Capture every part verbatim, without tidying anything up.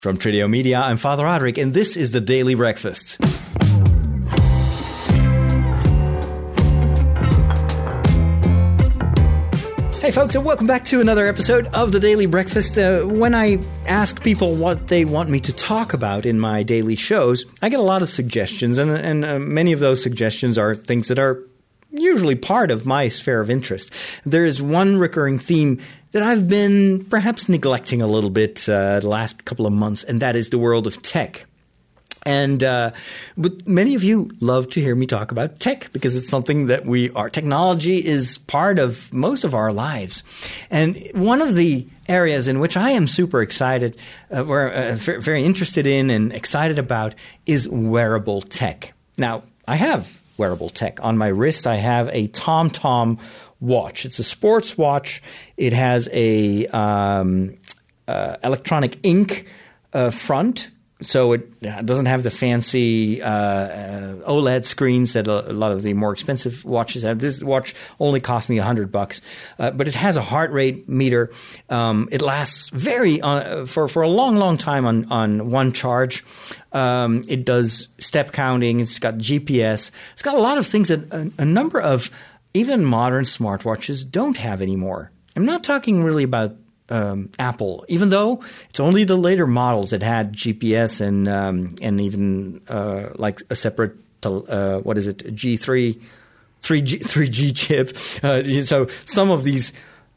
From Trideo Media, I'm Father Roderick, and this is the Daily Breakfast. Hey folks, and welcome back to another episode of the Daily Breakfast. Uh, when I ask people what they want me to talk about in my daily shows, I get a lot of suggestions, and, and uh, many of those suggestions are things that are usually part of my sphere of interest. There is one recurring theme that I've been perhaps neglecting a little bit uh, the last couple of months, and that is the world of tech. And uh, but many of you love to hear me talk about tech because it's something that we are. Technology is part of most of our lives. And one of the areas in which I am super excited, uh, or uh, very interested in and excited about is wearable tech. Now, I have wearable tech. On my wrist, I have a TomTom watch. It's a sports watch. It has a um, uh, electronic ink uh, front, so it doesn't have the fancy uh, uh, OLED screens that a, a lot of the more expensive watches have. This watch only cost me a hundred bucks, uh, but it has a heart rate meter. Um, it lasts very uh, for for a long, long time on on one charge. Um, it does step counting. It's got G P S. It's got a lot of things that a, a number of even modern smartwatches don't have anymore. I'm not talking really about um, Apple, even though it's only the later models that had G P S and um, and even uh, like a separate uh, what is it G three three G three G chip. Uh, so some of these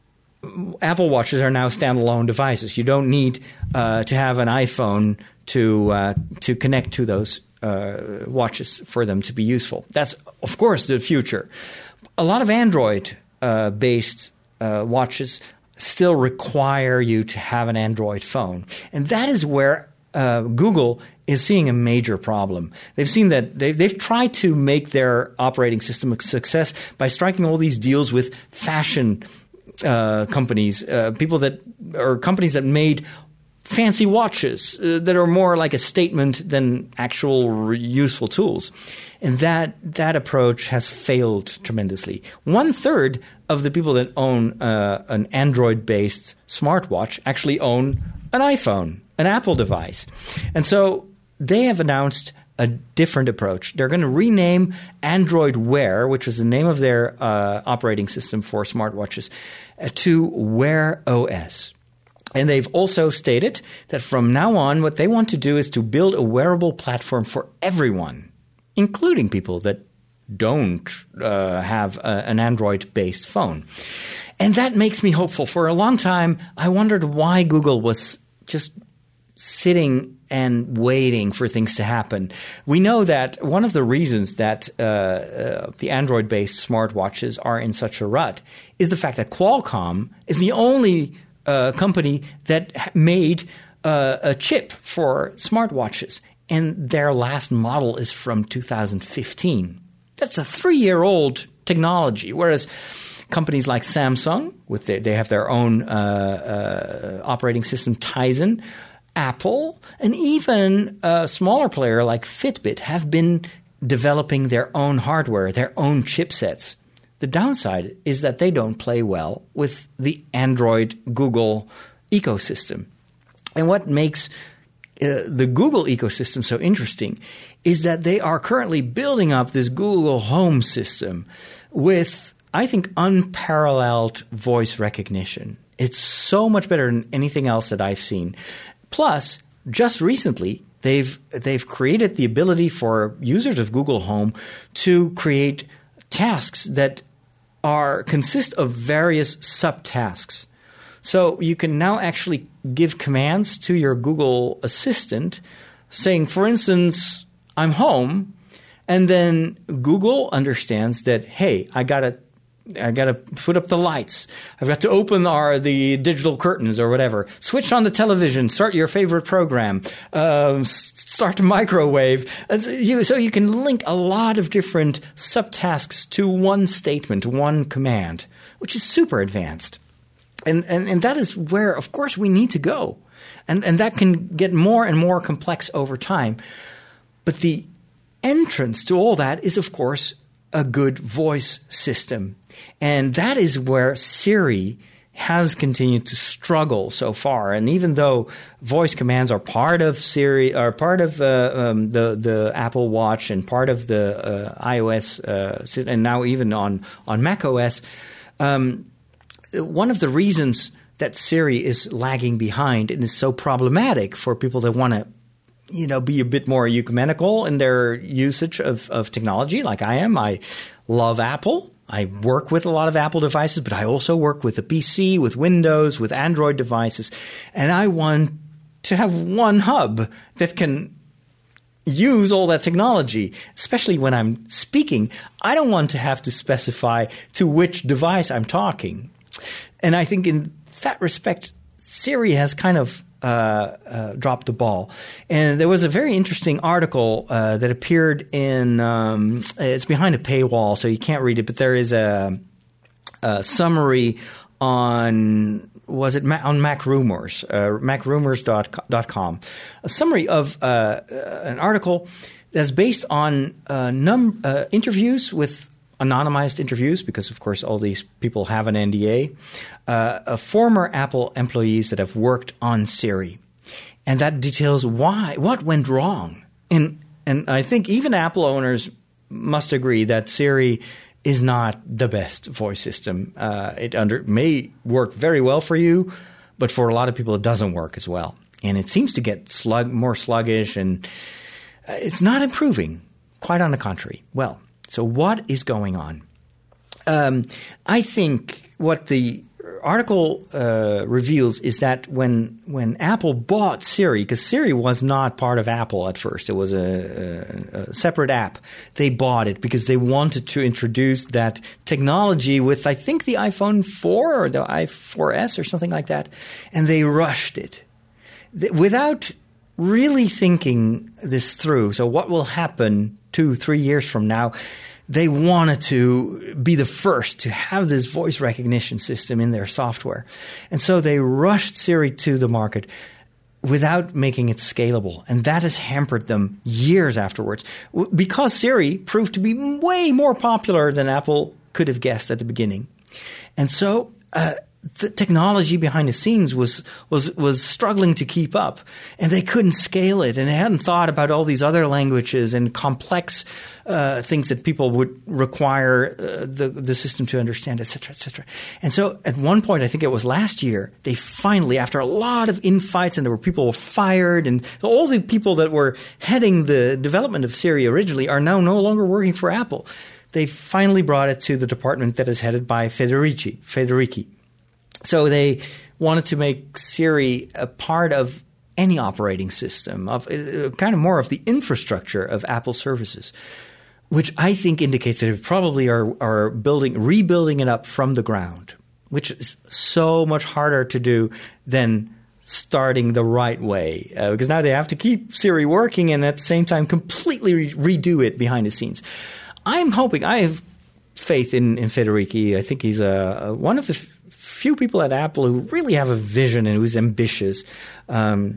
Apple watches are now standalone devices. You don't need uh, to have an iPhone to uh, to connect to those uh, watches for them to be useful. That's of course the future. A lot of Android-based uh, uh, watches still require you to have an Android phone. And that is where uh, Google is seeing a major problem. They've seen that they've, they've tried to make their operating system a success by striking all these deals with fashion uh, companies, uh, people that or companies that made fancy watches uh, that are more like a statement than actual re- useful tools. And that that approach has failed tremendously. One third of the people that own uh, an Android-based smartwatch actually own an iPhone, an Apple device. And so they have announced a different approach. They're going to rename Android Wear, which is the name of their uh, operating system for smartwatches, uh, to Wear O S. And they've also stated that from now on, what they want to do is to build a wearable platform for everyone, including people that don't uh, have a, an Android-based phone. And that makes me hopeful. For a long time, I wondered why Google was just sitting and waiting for things to happen. We know that one of the reasons that uh, uh, the Android-based smartwatches are in such a rut is the fact that Qualcomm is the only uh, company that made uh, a chip for smartwatches. And their last model is from two thousand fifteen. That's a three-year-old technology, whereas companies like Samsung, with their, they have their own uh, uh, operating system, Tizen, Apple, and even a smaller player like Fitbit have been developing their own hardware, their own chipsets. The downside is that they don't play well with the Android Google ecosystem. And what makes Uh, the Google ecosystem so interesting is that they are currently building up this Google Home system with, I think, unparalleled voice recognition. It's so much better than anything else that I've seen. Plus, just recently, they've they've created the ability for users of Google Home to create tasks that are consist of various subtasks. So you can now actually give commands to your Google Assistant saying, for instance, I'm home, and then Google understands that, hey, I gotta I gotta put up the lights. I've got to open our the digital curtains or whatever. Switch on the television. Start your favorite program. Um, start the microwave. And so you, so you can link a lot of different subtasks to one statement, one command, which is super advanced. And, and and that is where, of course, we need to go. And and that can get more and more complex over time. But the entrance to all that is, of course, a good voice system. And that is where Siri has continued to struggle so far. And even though voice commands are part of Siri, are part of uh, um, the the Apple Watch and part of the uh, iOS, uh, and now even on on macOS, um, one of the reasons that Siri is lagging behind and is so problematic for people that want to, you know, be a bit more ecumenical in their usage of, of technology, like I am. I love Apple. I work with a lot of Apple devices, but I also work with a P C, with Windows, with Android devices. And I want to have one hub that can use all that technology, especially when I'm speaking. I don't want to have to specify to which device I'm talking. And I think in that respect, Siri has kind of Uh, uh, dropped the ball. And there was a very interesting article uh, that appeared in um, – it's behind a paywall, so you can't read it, but there is a, a summary on – was it Ma- on Mac Rumors, uh, mac rumors dot com, a summary of uh, an article that's based on uh, num- uh, interviews with – anonymized interviews, because of course all these people have an N D A, uh, of former Apple employees that have worked on Siri. And that details why, what went wrong. And, and I think even Apple owners must agree that Siri is not the best voice system. Uh, it under, may work very well for you, but for a lot of people it doesn't work as well. And it seems to get slug, more sluggish, and it's not improving. Quite on the contrary. Well, so what is going on? Um, I think what the article uh, reveals is that when when Apple bought Siri, because Siri was not part of Apple at first, it was a, a, a separate app. They bought it because they wanted to introduce that technology with, I think, the iPhone four or the i four S or something like that, and they rushed it without really thinking this through. So what will happen two, three years from now? They wanted to be the first to have this voice recognition system in their software. And so they rushed Siri to the market without making it scalable. And that has hampered them years afterwards, because Siri proved to be way more popular than Apple could have guessed at the beginning. And so uh, the technology behind the scenes was was was struggling to keep up, and they couldn't scale it, and they hadn't thought about all these other languages and complex uh, things that people would require uh, the the system to understand, et cetera, et cetera. And so at one point, I think it was last year, they finally, after a lot of infights, and there were people were fired, and all the people that were heading the development of Siri originally are now no longer working for Apple. They finally brought it to the department that is headed by Federici. Federici. So they wanted to make Siri a part of any operating system, of uh, kind of more of the infrastructure of Apple services, which I think indicates that they probably are, are building, rebuilding it up from the ground, which is so much harder to do than starting the right way, uh, because now they have to keep Siri working and at the same time completely re- redo it behind the scenes. I'm hoping, I have faith in, in Federici. I think he's a, a, one of the f- few people at Apple who really have a vision and who's ambitious. Um,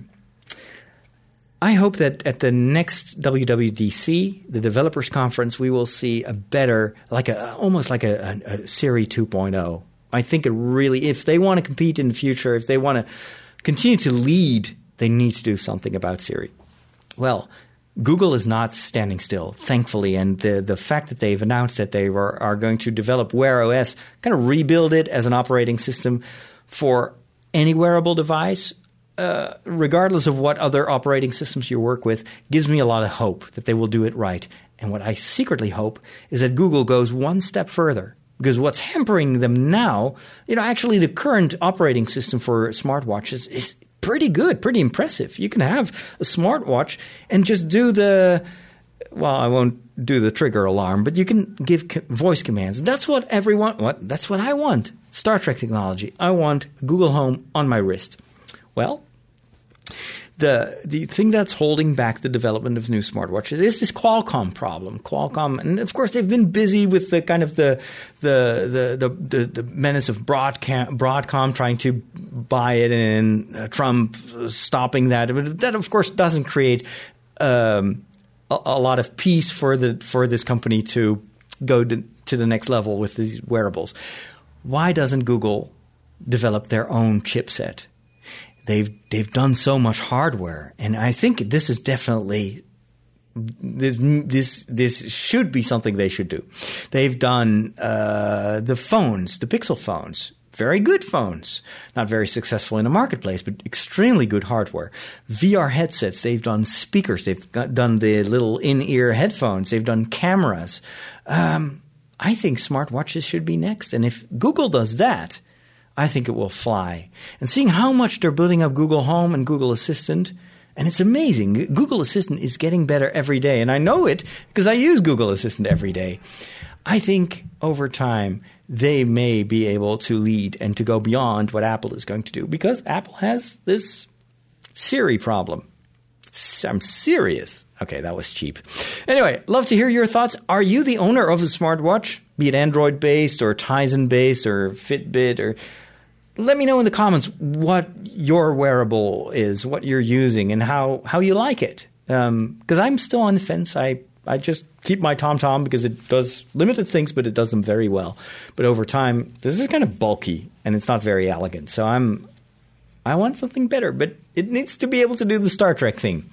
I hope that at the next W W D C, the developers conference, we will see a better, like a almost like a, a, a Siri two point oh. I think it really, if they want to compete in the future, if they want to continue to lead, they need to do something about Siri. Well, Google is not standing still, thankfully, and the the fact that they've announced that they were, are going to develop Wear O S, kind of rebuild it as an operating system for any wearable device, uh, regardless of what other operating systems you work with, gives me a lot of hope that they will do it right. And what I secretly hope is that Google goes one step further, because what's hampering them now, you know, actually the current operating system for smartwatches is pretty good, pretty impressive. You can have a smartwatch and just do the, well, I won't do the trigger alarm, but you can give co- voice commands. That's what everyone, what, that's what I want. Star Trek technology. I want Google Home on my wrist. Well, the the thing that's holding back the development of new smartwatches is this Qualcomm problem. Qualcomm, and of course they've been busy with the kind of the the the the, the, the menace of Broadcom, Broadcom trying to buy it, and uh, Trump stopping that. But that of course doesn't create um, a, a lot of peace for the for this company to go to, to the next level with these wearables. Why doesn't Google developed their own chipset. They've they've done so much hardware, and I think this is definitely this this should be something they should do. They've done uh, the phones, the Pixel phones. Very good phones. Not very successful in the marketplace, but extremely good hardware. V R headsets. They've done speakers. They've got, done the little in-ear headphones. They've done cameras. Um, I think smartwatches should be next. And if Google does that, I think it will fly. And seeing how much they're building up Google Home and Google Assistant, and it's amazing. Google Assistant is getting better every day. And I know it because I use Google Assistant every day. I think over time they may be able to lead and to go beyond what Apple is going to do, because Apple has this Siri problem. I'm serious. Okay, that was cheap. Anyway, love to hear your thoughts. Are you the owner of a smartwatch, be it Android-based or Tizen-based or Fitbit? Or let me know in the comments what your wearable is, what you're using, and how, how you like it. Um, because I'm still on the fence. I I just keep my TomTom because it does limited things, but it does them very well. But over time, this is kind of bulky and it's not very elegant. So I'm, I want something better, but it needs to be able to do the Star Trek thing.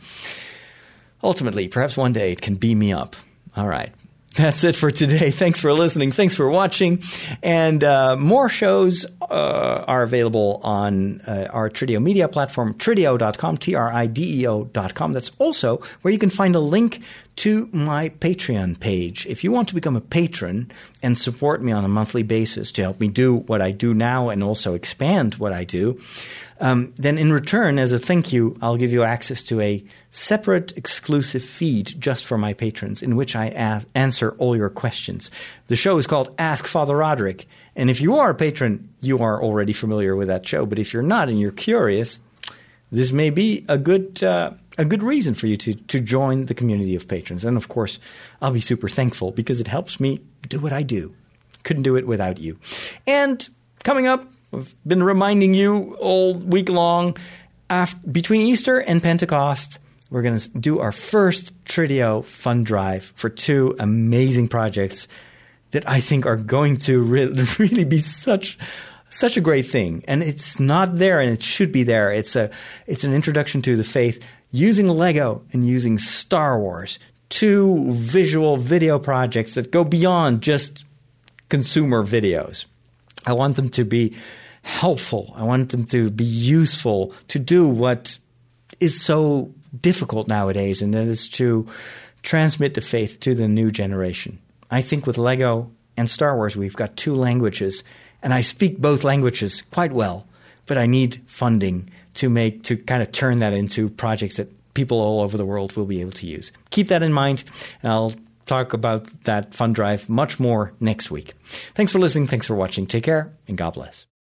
Ultimately, perhaps one day it can beam me up. All right. That's it for today. Thanks for listening. Thanks for watching. And uh, more shows uh, are available on uh, our Trideo media platform, trideo dot com, T R I D E O dot com. That's also where you can find a link to my Patreon page. If you want to become a patron and support me on a monthly basis to help me do what I do now and also expand what I do, um, then in return, as a thank you, I'll give you access to a separate exclusive feed just for my patrons in which I ask, answer all your questions. The show is called Ask Father Roderick. And if you are a patron, you are already familiar with that show. But if you're not and you're curious, this may be a good uh, a good reason for you to, to join the community of patrons. And, of course, I'll be super thankful because it helps me do what I do. Couldn't do it without you. And coming up, I've been reminding you all week long, after, between Easter and Pentecost, we're going to do our first Trideo fund drive for two amazing projects that I think are going to re- really be such such a great thing. And it's not there, and it should be there. It's a it's an introduction to the faith using Lego and using Star Wars, two visual video projects that go beyond just consumer videos. I want them to be helpful. I want them to be useful, to do what is so difficult nowadays, and that is to transmit the faith to the new generation. I think with Lego and Star Wars, we've got two languages, and I speak both languages quite well, but I need funding to make to kind of turn that into projects that people all over the world will be able to use. Keep that in mind, and I'll talk about that fund drive much more next week. Thanks for listening. Thanks for watching. Take care, and God bless.